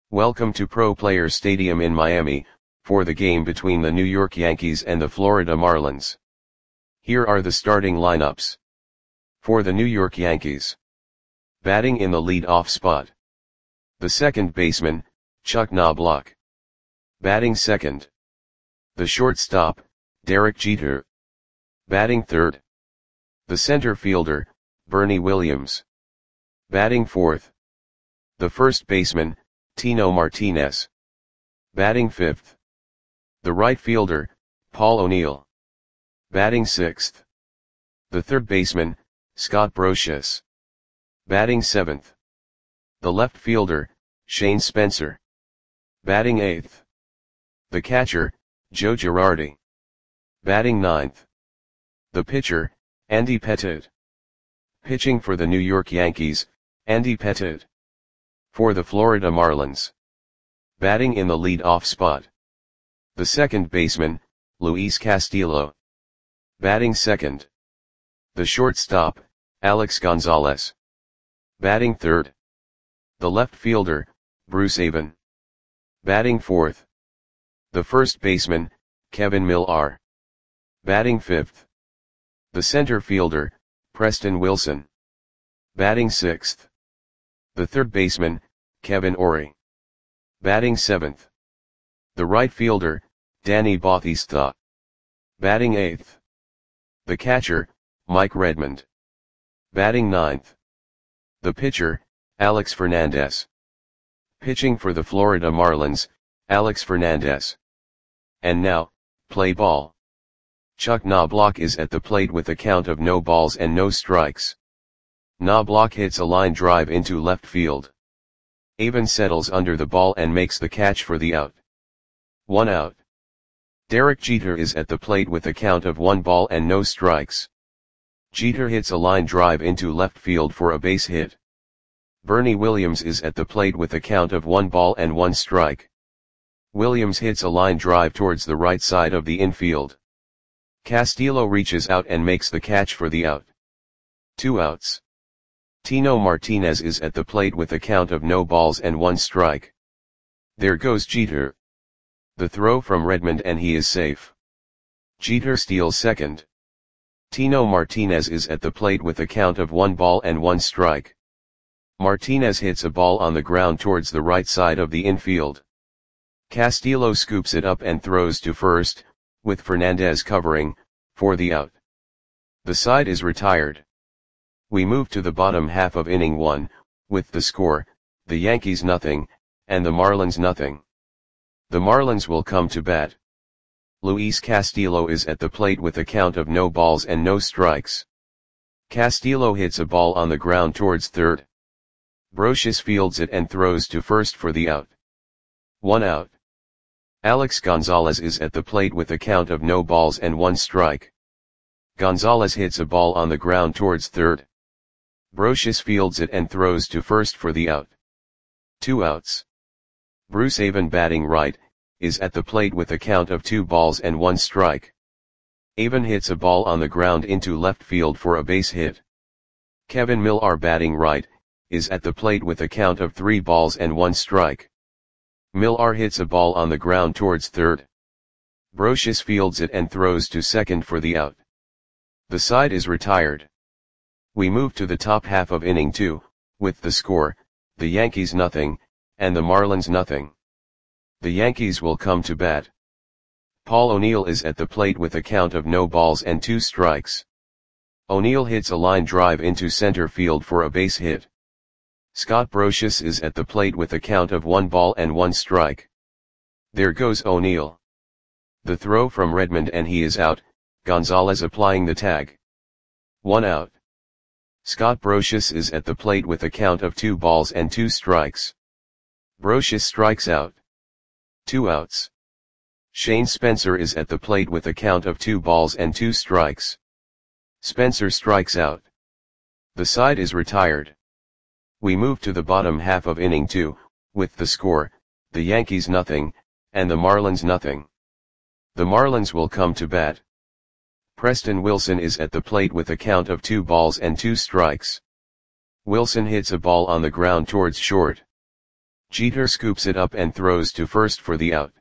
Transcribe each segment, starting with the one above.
Welcome to Pro Players Stadium in Miami, for the game between the New York Yankees and the Florida Marlins. Here are the starting lineups. For the New York Yankees. Batting in the lead-off spot. The second baseman, Chuck Knobloch. Batting second. The shortstop, Derek Jeter. Batting third. The center fielder, Bernie Williams. Batting fourth. The first baseman, Tino Martinez. Batting fifth. The right fielder, Paul O'Neill. Batting sixth. The third baseman, Scott Brosius. Batting seventh. The left fielder, Shane Spencer. Batting eighth. The catcher, Joe Girardi. Batting ninth. The pitcher, Andy Pettitte. Pitching for the New York Yankees, Andy Pettitte. For the Florida Marlins. Batting in the lead-off spot. The second baseman, Luis Castillo. Batting second. The shortstop, Alex Gonzalez. Batting third. The left fielder, Bruce Avon. Batting fourth. The first baseman, Kevin Millar. Batting fifth. The center fielder, Preston Wilson. Batting sixth. The third baseman, Kevin Orie. Batting seventh. The right fielder, Danny Bautista. Batting eighth. The catcher, Mike Redmond. Batting ninth. The pitcher, Alex Fernandez. Pitching for the Florida Marlins, Alex Fernandez. And now, play ball. Chuck Knobloch is at the plate with a count of no balls and no strikes. Knobloch hits a line drive into left field. Avon settles under the ball and makes the catch for the out. 1 out. Derek Jeter is at the plate with a count of 1 ball and no strikes. Jeter hits a line drive into left field for a base hit. Bernie Williams is at the plate with a count of 1 ball and 1 strike. Williams hits a line drive towards the right side of the infield. Castillo reaches out and makes the catch for the out. 2 outs. Tino Martinez is at the plate with a count of no balls and 1 strike. There goes Jeter. The throw from Redmond and he is safe. Jeter steals second. Tino Martinez is at the plate with a count of 1 ball and 1 strike. Martinez hits a ball on the ground towards the right side of the infield. Castillo scoops it up and throws to first, with Fernandez covering, for the out. The side is retired. We move to the bottom half of inning 1, with the score, the Yankees nothing, and the Marlins nothing. The Marlins will come to bat. Luis Castillo is at the plate with a count of no balls and no strikes. Castillo hits a ball on the ground towards third. Brosius fields it and throws to first for the out. 1 out. Alex Gonzalez is at the plate with a count of no balls and 1 strike. Gonzalez hits a ball on the ground towards third. Brosius fields it and throws to first for the out. 2 outs. Bruce Avon batting right, is at the plate with a count of 2 balls and 1 strike. Avon hits a ball on the ground into left field for a base hit. Kevin Millar batting right, is at the plate with a count of 3 balls and 1 strike. Millar hits a ball on the ground towards third. Brosius fields it and throws to second for the out. The side is retired. We move to the top half of inning 2, with the score, the Yankees nothing, and the Marlins nothing. The Yankees will come to bat. Paul O'Neill is at the plate with a count of no balls and 2 strikes. O'Neill hits a line drive into center field for a base hit. Scott Brosius is at the plate with a count of 1 ball and 1 strike. There goes O'Neill. The throw from Redmond and he is out, Gonzalez applying the tag. 1 out. Scott Brosius is at the plate with a count of 2 balls and 2 strikes. Brosius strikes out. 2 outs. Shane Spencer is at the plate with a count of 2 balls and 2 strikes. Spencer strikes out. The side is retired. We move to the bottom half of inning 2, with the score, the Yankees nothing, and the Marlins nothing. The Marlins will come to bat. Preston Wilson is at the plate with a count of 2 balls and 2 strikes. Wilson hits a ball on the ground towards short. Jeter scoops it up and throws to first for the out.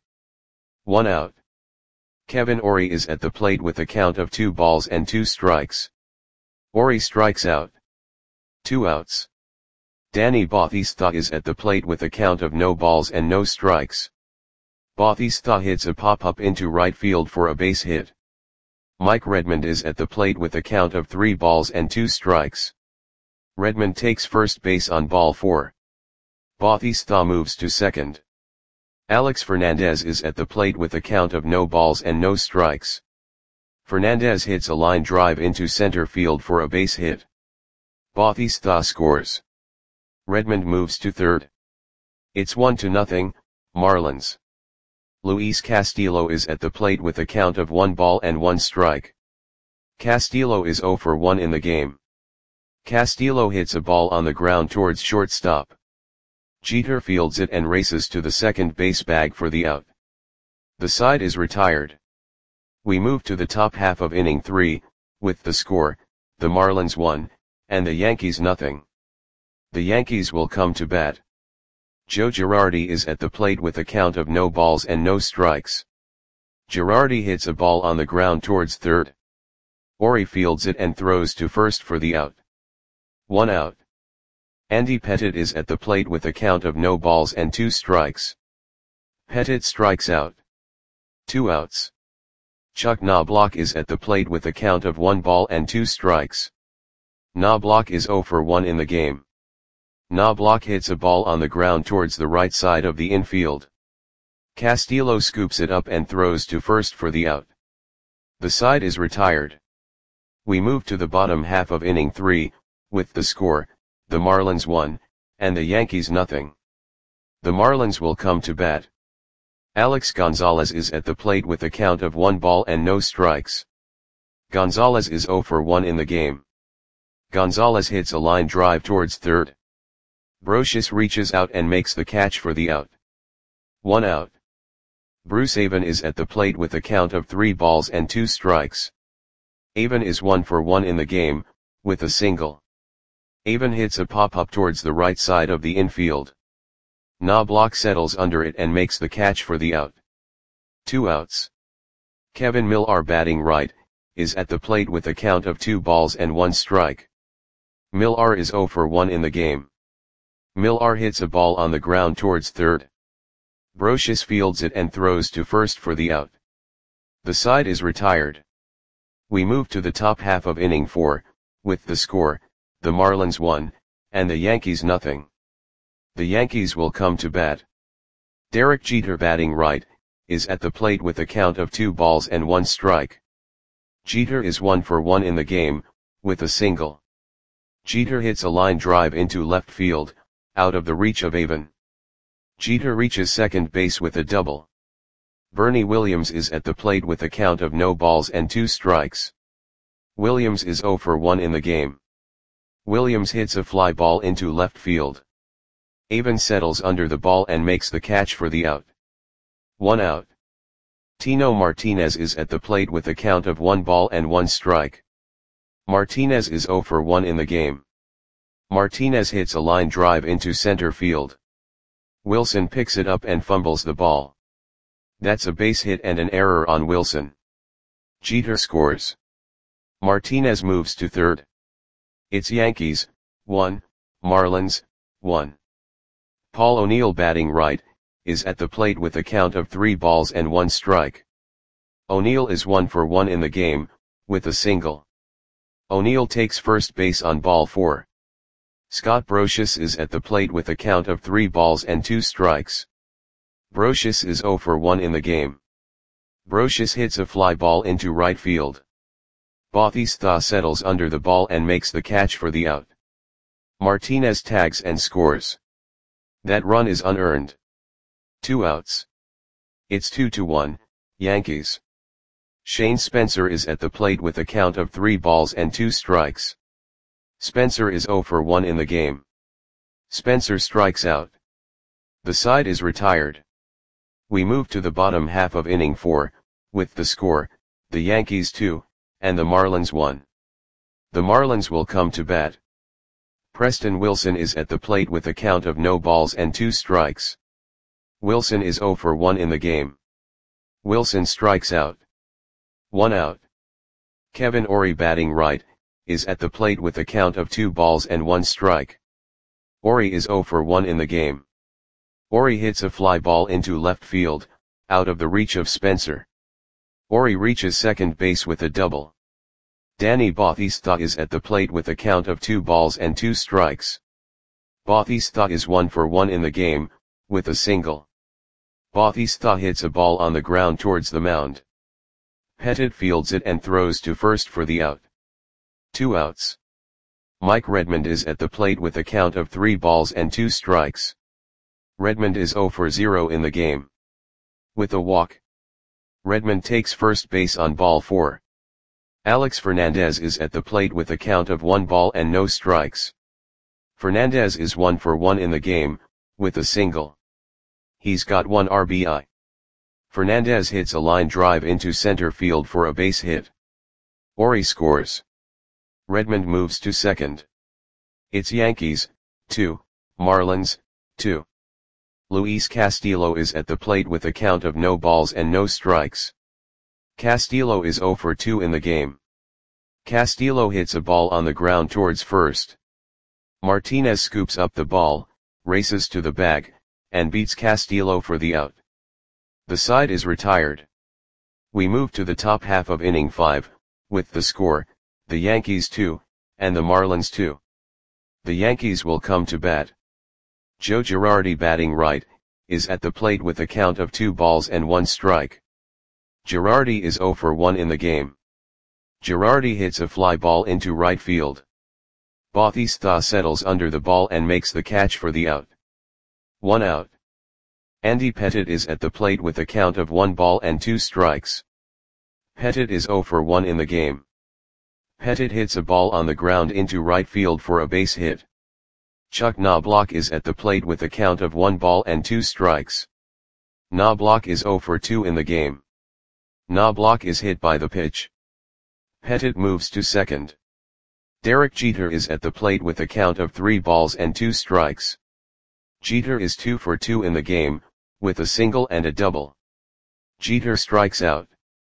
1 out. Kevin Orie is at the plate with a count of 2 balls and 2 strikes. Orie strikes out. 2 outs. Danny Bautista is at the plate with a count of no balls and no strikes. Bautista hits a pop-up into right field for a base hit. Mike Redmond is at the plate with a count of 3 balls and 2 strikes. Redmond takes first base on ball 4. Bautista moves to second. Alex Fernandez is at the plate with a count of no balls and no strikes. Fernandez hits a line drive into center field for a base hit. Bautista scores. Redmond moves to third. It's 1-0, Marlins. Luis Castillo is at the plate with a count of 1 ball and 1 strike. Castillo is 0 for 1 in the game. Castillo hits a ball on the ground towards shortstop. Jeter fields it and races to the second base bag for the out. The side is retired. We move to the top half of inning 3, with the score, the Marlins 1, and the Yankees 0. The Yankees will come to bat. Joe Girardi is at the plate with a count of no balls and no strikes. Girardi hits a ball on the ground towards third. Orie fields it and throws to first for the out. 1 out. Andy Pettitte is at the plate with a count of no balls and 2 strikes. Pettitte strikes out. 2 outs. Chuck Knobloch is at the plate with a count of 1 ball and 2 strikes. Knobloch is 0 for 1 in the game. Knobloch hits a ball on the ground towards the right side of the infield. Castillo scoops it up and throws to first for the out. The side is retired. We move to the bottom half of inning 3, with the score, the Marlins 1, and the Yankees 0. The Marlins will come to bat. Alex Gonzalez is at the plate with a count of 1 ball and no strikes. Gonzalez is 0 for 1 in the game. Gonzalez hits a line drive towards third. Brosius reaches out and makes the catch for the out. 1 out. Bruce Avon is at the plate with a count of 3 balls and 2 strikes. Avon is 1 for 1 in the game, with a single. Avon hits a pop-up towards the right side of the infield. Knobloch settles under it and makes the catch for the out. 2 outs. Kevin Millar, batting right, is at the plate with a count of 2 balls and 1 strike. Millar is 0 for 1 in the game. Millar hits a ball on the ground towards third. Brosius fields it and throws to first for the out. The side is retired. We move to the top half of inning 4, with the score, the Marlins 1, and the Yankees 0. The Yankees will come to bat. Derek Jeter, batting right, is at the plate with a count of 2 balls and 1 strike. Jeter is 1 for 1 in the game, with a single. Jeter hits a line drive into left field, out of the reach of Avon. Jeter reaches second base with a double. Bernie Williams is at the plate with a count of no balls and 2 strikes. Williams is 0 for 1 in the game. Williams hits a fly ball into left field. Avon settles under the ball and makes the catch for the out. 1 out. Tino Martinez is at the plate with a count of 1 ball and 1 strike. Martinez is 0 for 1 in the game. Martinez hits a line drive into center field. Wilson picks it up and fumbles the ball. That's a base hit and an error on Wilson. Jeter scores. Martinez moves to third. It's Yankees 1, Marlins 1. Paul O'Neill, batting right, is at the plate with a count of 3 balls and 1 strike. O'Neill is 1 for 1 in the game, with a single. O'Neill takes first base on ball 4. Scott Brosius is at the plate with a count of 3 balls and 2 strikes. Brosius is 0 for 1 in the game. Brosius hits a fly ball into right field. Bautista settles under the ball and makes the catch for the out. Martinez tags and scores. That run is unearned. 2 outs. It's 2-1, Yankees. Shane Spencer is at the plate with a count of 3 balls and 2 strikes. Spencer is 0 for 1 in the game. Spencer strikes out. The side is retired. We move to the bottom half of inning 4, with the score, the Yankees 2, and the Marlins 1. The Marlins will come to bat. Preston Wilson is at the plate with a count of no balls and 2 strikes. Wilson is 0 for 1 in the game. Wilson strikes out. 1 out. Kevin Orie, batting right, is at the plate with a count of 2 balls and 1 strike. Orie is 0 for 1 in the game. Orie hits a fly ball into left field, out of the reach of Spencer. Orie reaches second base with a double. Danny Bautista is at the plate with a count of 2 balls and 2 strikes. Bautista is 1 for 1 in the game, with a single. Bautista hits a ball on the ground towards the mound. Pettit fields it and throws to first for the out. 2 outs. Mike Redmond is at the plate with a count of 3 balls and 2 strikes. Redmond is 0 for 0 in the game. With a walk, Redmond takes first base on ball 4. Alex Fernandez is at the plate with a count of 1 ball and no strikes. Fernandez is 1 for 1 in the game, with a single. He's got 1 RBI. Fernandez hits a line drive into center field for a base hit. Orie scores. Redmond moves to second. It's Yankees, 2, Marlins, 2. Luis Castillo is at the plate with a count of no balls and no strikes. Castillo is 0 for 2 in the game. Castillo hits a ball on the ground towards first. Martinez scoops up the ball, races to the bag, and beats Castillo for the out. The side is retired. We move to the top half of inning 5, with the score, the Yankees 2, and the Marlins 2. The Yankees will come to bat. Joe Girardi, batting right, is at the plate with a count of 2 balls and 1 strike. Girardi is 0 for 1 in the game. Girardi hits a fly ball into right field. Bautista settles under the ball and makes the catch for the out. 1 out. Andy Pettit is at the plate with a count of 1 ball and 2 strikes. Pettit is 0 for 1 in the game. Pettit hits a ball on the ground into right field for a base hit. Chuck Knobloch is at the plate with a count of 1 ball and 2 strikes. Knobloch is 0 for 2 in the game. Knobloch is hit by the pitch. Pettit moves to second. Derek Jeter is at the plate with a count of 3 balls and 2 strikes. Jeter is 2 for 2 in the game, with a single and a double. Jeter strikes out.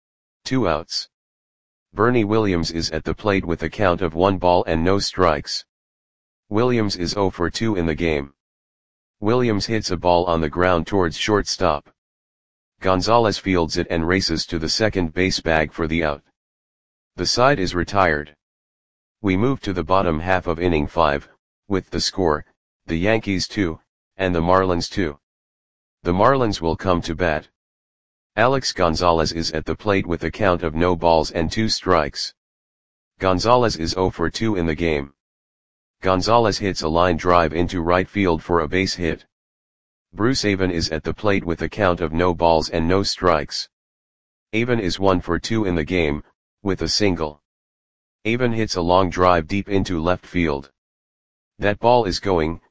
2 outs. Bernie Williams is at the plate with a count of 1 ball and no strikes. Williams is 0 for 2 in the game. Williams hits a ball on the ground towards shortstop. Gonzalez fields it and races to the second base bag for the out. The side is retired. We move to the bottom half of inning 5, with the score, the Yankees 2, and the Marlins 2. The Marlins will come to bat. Alex Gonzalez is at the plate with a count of no balls and 2 strikes. Gonzalez is 0 for 2 in the game. Gonzalez hits a line drive into right field for a base hit. Bruce Avon is at the plate with a count of no balls and no strikes. Avon is 1 for 2 in the game, with a single. Avon hits a long drive deep into left field. That ball is gone.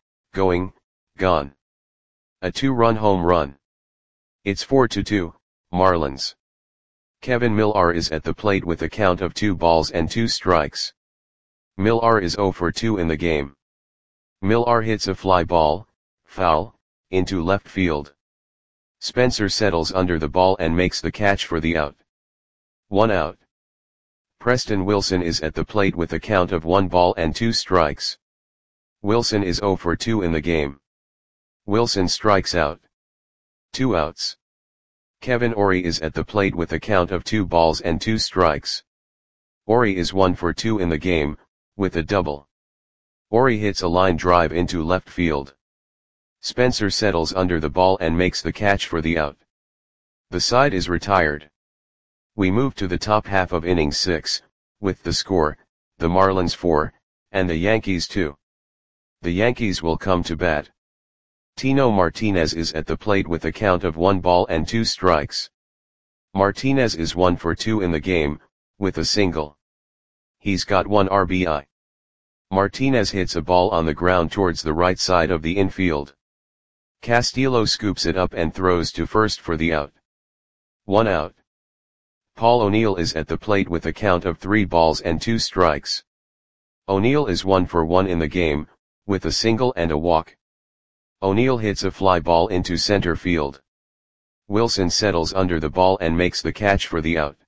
A 2-run home run. It's 4-2, Marlins. Kevin Millar is at the plate with a count of 2 balls and 2 strikes. Millar is 0 for 2 in the game. Millar hits a fly ball, foul, into left field. Spencer settles under the ball and makes the catch for the out. 1 out. Preston Wilson is at the plate with a count of 1 ball and 2 strikes. Wilson is 0 for 2 in the game. Wilson strikes out. 2 outs. Kevin Orie is at the plate with a count of 2 balls and 2 strikes. Orie is 1 for 2 in the game, with a double. Orie hits a line drive into left field. Spencer settles under the ball and makes the catch for the out. The side is retired. We move to the top half of inning 6, with the score, the Marlins 4, and the Yankees 2. The Yankees will come to bat. Tino Martinez is at the plate with a count of 1 ball and 2 strikes. Martinez is 1 for 2 in the game, with a single. He's got 1 RBI. Martinez hits a ball on the ground towards the right side of the infield. Castillo scoops it up and throws to first for the out. 1 out. Paul O'Neill is at the plate with a count of 3 balls and 2 strikes. O'Neill is 1 for 1 in the game, with a single and a walk. O'Neill hits a fly ball into center field. Wilson settles under the ball and makes the catch for the out.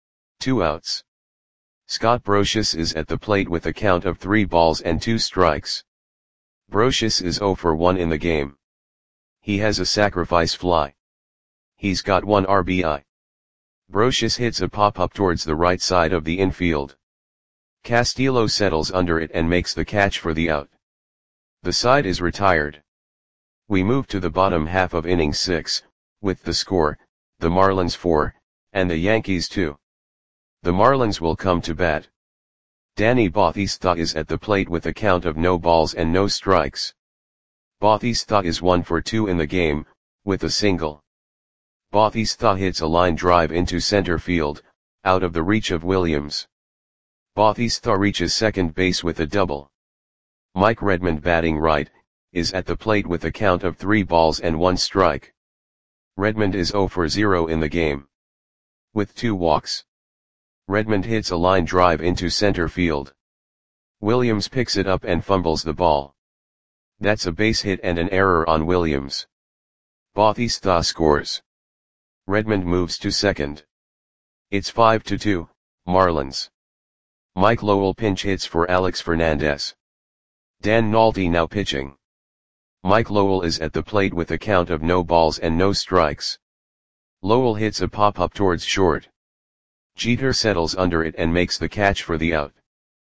2 outs. Scott Brosius is at the plate with a count of 3 balls and 2 strikes. Brosius is 0 for 1 in the game. He has a sacrifice fly. He's got 1 RBI. Brosius hits a pop-up towards the right side of the infield. Castillo settles under it and makes the catch for the out. The side is retired. We move to the bottom half of inning 6, with the score, the Marlins 4, and the Yankees 2. The Marlins will come to bat. Danny Bautista is at the plate with a count of no balls and no strikes. Bautista is 1 for 2 in the game, with a single. Bautista hits a line drive into center field, out of the reach of Williams. Bautista reaches second base with a double. Mike Redmond, batting right, is at the plate with a count of 3 balls and 1 strike. Redmond is 0 for 0 in the game. With 2 walks. Redmond hits a line drive into center field. Williams picks it up and fumbles the ball. That's a base hit and an error on Williams. Bautista scores. Redmond moves to second. It's 5-2, Marlins. Mike Lowell pinch hits for Alex Fernandez. Dan Nolte now pitching. Mike Lowell is at the plate with a count of no balls and no strikes. Lowell hits a pop-up towards short. Jeter settles under it and makes the catch for the out.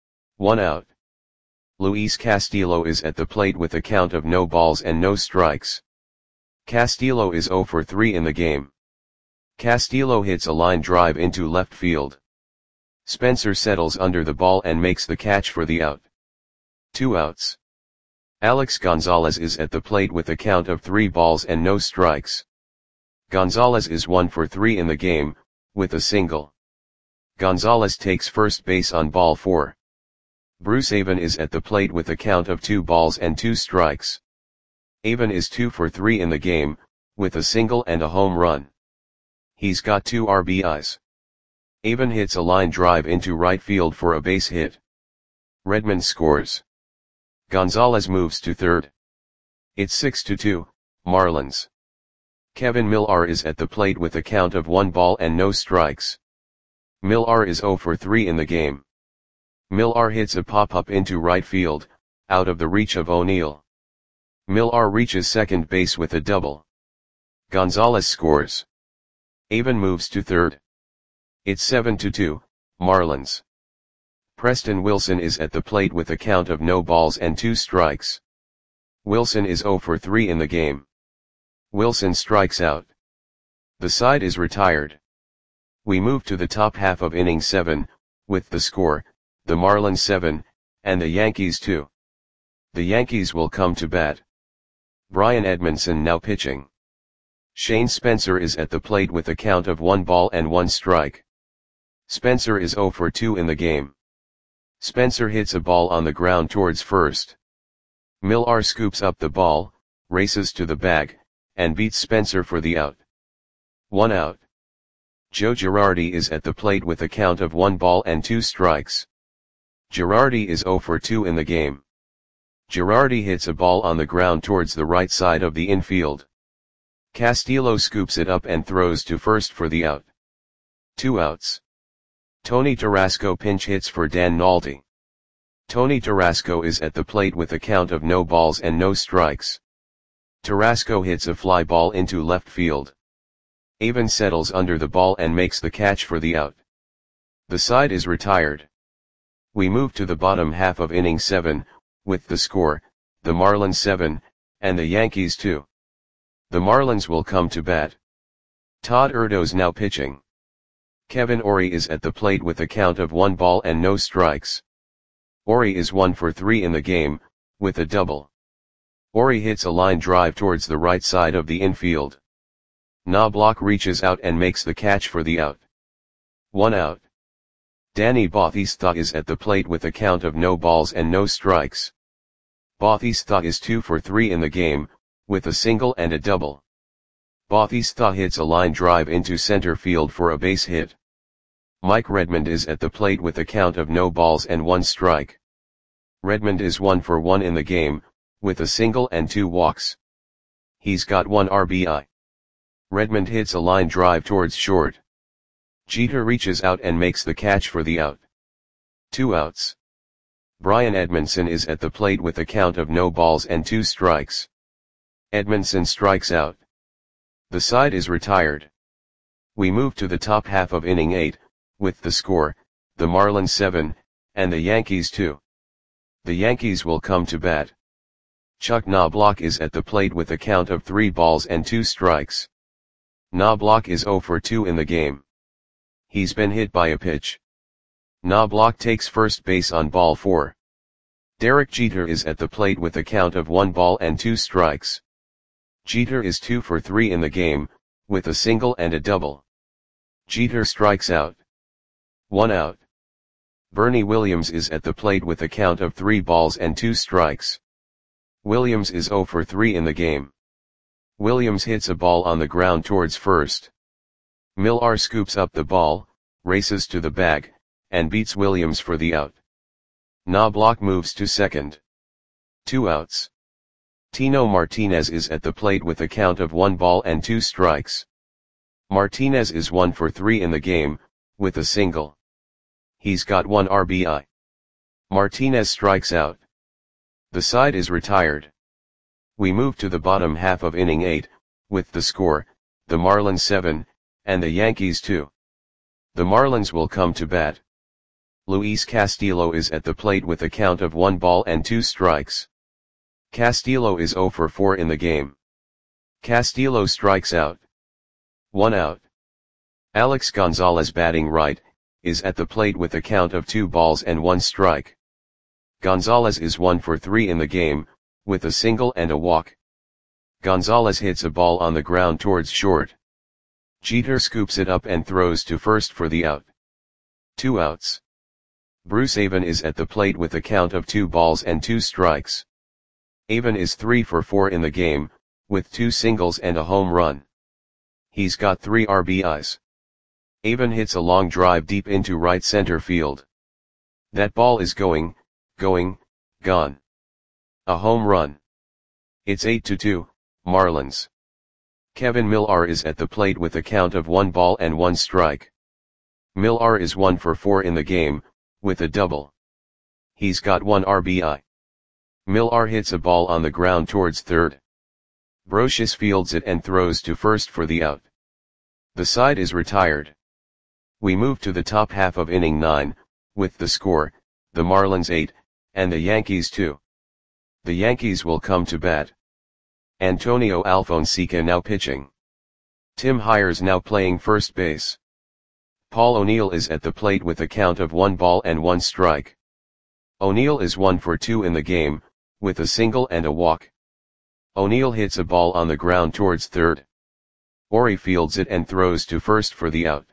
1 out. Luis Castillo is at the plate with a count of no balls and no strikes. Castillo is 0 for 3 in the game. Castillo hits a line drive into left field. Spencer settles under the ball and makes the catch for the out. 2 outs. Alex Gonzalez is at the plate with a count of 3 balls and no strikes. Gonzalez is 1 for 3 in the game, with a single. Gonzalez takes first base on ball 4. Bruce Avon is at the plate with a count of 2 balls and 2 strikes. Avon is 2 for 3 in the game, with a single and a home run. He's got 2 RBIs. Avon hits a line drive into right field for a base hit. Redmond scores. Gonzalez moves to third. It's 6-2, Marlins. Kevin Millar is at the plate with a count of 1 ball and no strikes. Millar is 0 for 3 in the game. Millar hits a pop-up into right field, out of the reach of O'Neill. Millar reaches second base with a double. Gonzalez scores. Avon moves to third. It's 7-2, Marlins. Preston Wilson is at the plate with a count of no balls and 2 strikes. Wilson is 0 for 3 in the game. Wilson strikes out. The side is retired. We move to the top half of inning 7, with the score, the Marlins 7, and the Yankees 2. The Yankees will come to bat. Brian Edmondson now pitching. Shane Spencer is at the plate with a count of 1 ball and 1 strike. Spencer is 0 for 2 in the game. Spencer hits a ball on the ground towards first. Millar scoops up the ball, races to the bag, and beats Spencer for the out. 1 out. Joe Girardi is at the plate with a count of 1 ball and 2 strikes. Girardi is 0 for 2 in the game. Girardi hits a ball on the ground towards the right side of the infield. Castillo scoops it up and throws to first for the out. 2 outs. Tony Tarasco pinch hits for Dan Nolte. Tony Tarasco is at the plate with a count of no balls and no strikes. Tarasco hits a fly ball into left field. Avon settles under the ball and makes the catch for the out. The side is retired. We move to the bottom half of inning 7, with the score, the Marlins 7, and the Yankees 2. The Marlins will come to bat. Todd Erdo's now pitching. Kevin Orie is at the plate with a count of 1 ball and no strikes. Orie is 1 for 3 in the game, with a double. Orie hits a line drive towards the right side of the infield. Knobloch reaches out and makes the catch for the out. 1 out. Danny Bautista is at the plate with a count of no balls and no strikes. Bautista is 2 for 3 in the game, with a single and a double. Bautista hits a line drive into center field for a base hit. Mike Redmond is at the plate with a count of no balls and 1 strike. Redmond is 1 for 1 in the game, with a single and 2 walks. He's got 1 RBI. Redmond hits a line drive towards short. Jeter reaches out and makes the catch for the out. 2 outs. Brian Edmondson is at the plate with a count of no balls and 2 strikes. Edmondson strikes out. The side is retired. We move to the top half of inning 8, with the score, the Marlins 7, and the Yankees 2. The Yankees will come to bat. Chuck Knobloch is at the plate with a count of 3 balls and 2 strikes. Knobloch is 0 for 2 in the game. He's been hit by a pitch. Knobloch takes first base on ball 4. Derek Jeter is at the plate with a count of 1 ball and 2 strikes. Jeter is 2 for 3 in the game, with a single and a double. Jeter strikes out. 1 out. Bernie Williams is at the plate with a count of 3 balls and 2 strikes. Williams is 0 for 3 in the game. Williams hits a ball on the ground towards first. Millar scoops up the ball, races to the bag, and beats Williams for the out. Knobloch moves to second. 2 outs. Tino Martinez is at the plate with a count of 1 ball and 2 strikes. Martinez is 1 for 3 in the game, with a single. He's got 1 RBI. Martinez strikes out. The side is retired. We move to the bottom half of inning 8, with the score, the Marlins 7, and the Yankees 2. The Marlins will come to bat. Luis Castillo is at the plate with a count of 1 ball and 2 strikes. Castillo is 0 for 4 in the game. Castillo strikes out. 1 out. Alex Gonzalez, batting right, is at the plate with a count of 2 balls and 1 strike. Gonzalez is 1 for 3 in the game, with a single and a walk. Gonzalez hits a ball on the ground towards short. Jeter scoops it up and throws to first for the out. 2 outs. Bruce Avon is at the plate with a count of 2 balls and 2 strikes. Avon is 3 for 4 in the game, with 2 singles and a home run. He's got 3 RBIs. Avon hits a long drive deep into right center field. That ball is going, gone. A home run. It's 8-2, Marlins. Kevin Millar is at the plate with a count of 1 ball and 1 strike. Millar is 1 for 4 in the game, with a double. He's got 1 RBI. Millar hits a ball on the ground towards third. Brosius fields it and throws to first for the out. The side is retired. We move to the top half of inning 9, with the score, the Marlins 8, and the Yankees 2. The Yankees will come to bat. Antonio Alfonseca now pitching. Tim Hyers now playing first base. Paul O'Neill is at the plate with a count of 1 ball and 1 strike. O'Neill is 1 for 2 in the game, with a single and a walk. O'Neill hits a ball on the ground towards third. Ori fields it and throws to first for the out.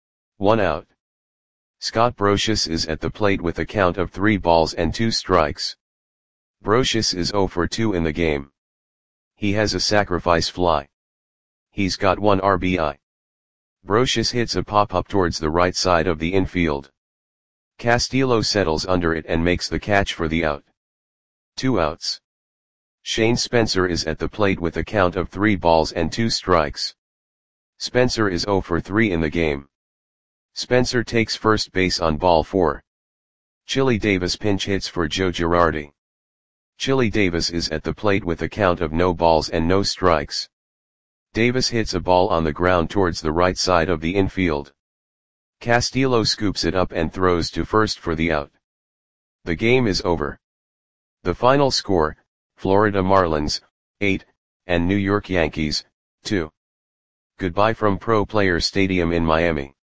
1 out. Scott Brosius is at the plate with a count of 3 balls and 2 strikes. Brosius is 0 for 2 in the game. He has a sacrifice fly. He's got 1 RBI. Brosius hits a pop-up towards the right side of the infield. Castillo settles under it and makes the catch for the out. 2 outs. Shane Spencer is at the plate with a count of 3 balls and 2 strikes. Spencer is 0 for 3 in the game. Spencer takes first base on ball 4. Chili Davis pinch hits for Joe Girardi. Chili Davis is at the plate with a count of no balls and no strikes. Davis hits a ball on the ground towards the right side of the infield. Castillo scoops it up and throws to first for the out. The game is over. The final score, Florida Marlins, 8, and New York Yankees, 2. Goodbye from Pro Players Stadium in Miami.